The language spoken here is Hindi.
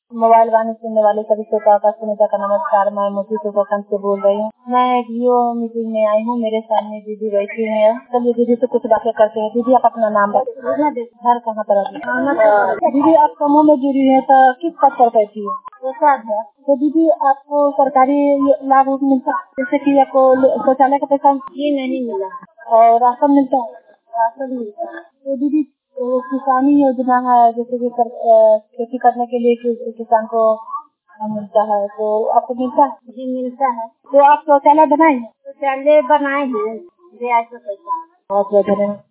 मोबाइल वाणी सुनने वाले सभी श्रोताओं का सुनीता का नमस्कार। मैं मोती सुबोकंद से बोल रही हूँ। मैं जियो मीटिंग में आई हूँ। मेरे सामने दीदी बैठी हुई है। चलिए दीदी से कुछ बातें करते हैं। दीदी आप अपना नाम बताइए। घर कहाँ पर है? दीदी आप समूह में जुड़ी है तो किस पद पर बैठी है? तो दीदी आपको सरकारी लाभ मिलता है, जैसे कि आपको शौचालय का पैसा? ये नहीं मिला। और राशन मिलता है? राशन मिलता है। तो दीदी किसानी योजना है, जैसे कि खेती करने के लिए किसान को मिलता है, तो आपको मिलता है? जी मिलता है। तो आप शौचालय बनाए हैं? शौचालय बनाए हैं। बहुत बहुत धन्यवाद।